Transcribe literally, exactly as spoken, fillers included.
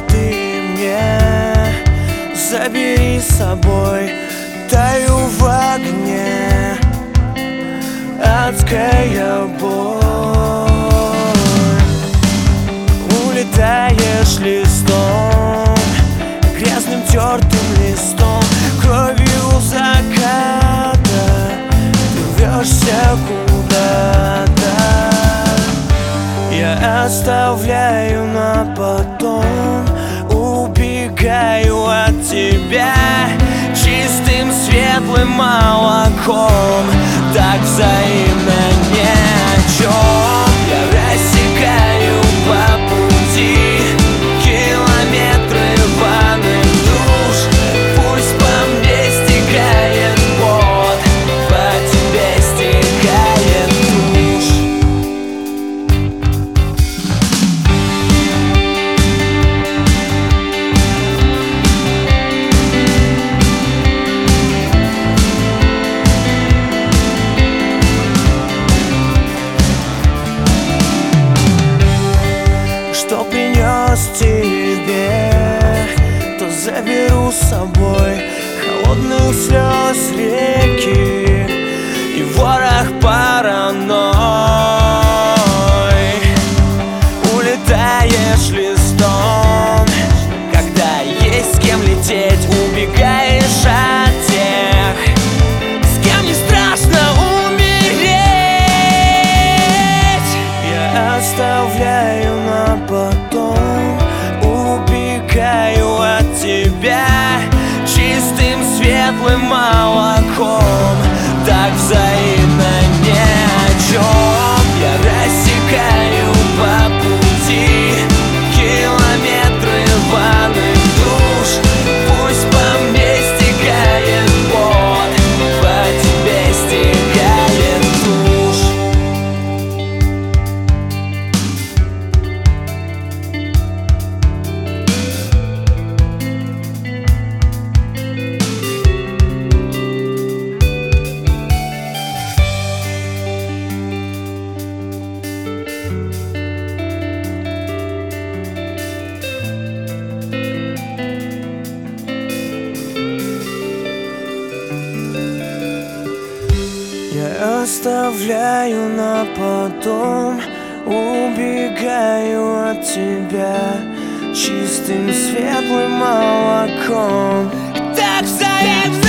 ты мне забери с собой. Таю в огне, адская боль. Улетаешь листом, грязным тертым листом, кровью заката ты рвешься куда-то. Я оставляю на потом, убегаю от тебя чистым светлым молоком. Так взаимно ни о чем. Я рассекаю по пути километры рваных душ. Пусть по мне стекает пот, по тебе стекает тушь. Что принес тебе, то заберу с собой. Холодных слез реки и ворох паранойй. Улетаешь листом, когда есть с кем лететь. Убегаешь от тех, с кем не страшно умереть. Я оставляю на потом, убегаю от тебя чистым светлым молоком. Так взаимно ни о чем. Я рассекаю по пути километры рваных душ. Пусть по мне стекает пот, по тебе стекает тушь. Я оставляю на потом, убегаю от тебя чистым светлым молоком. Так взаимно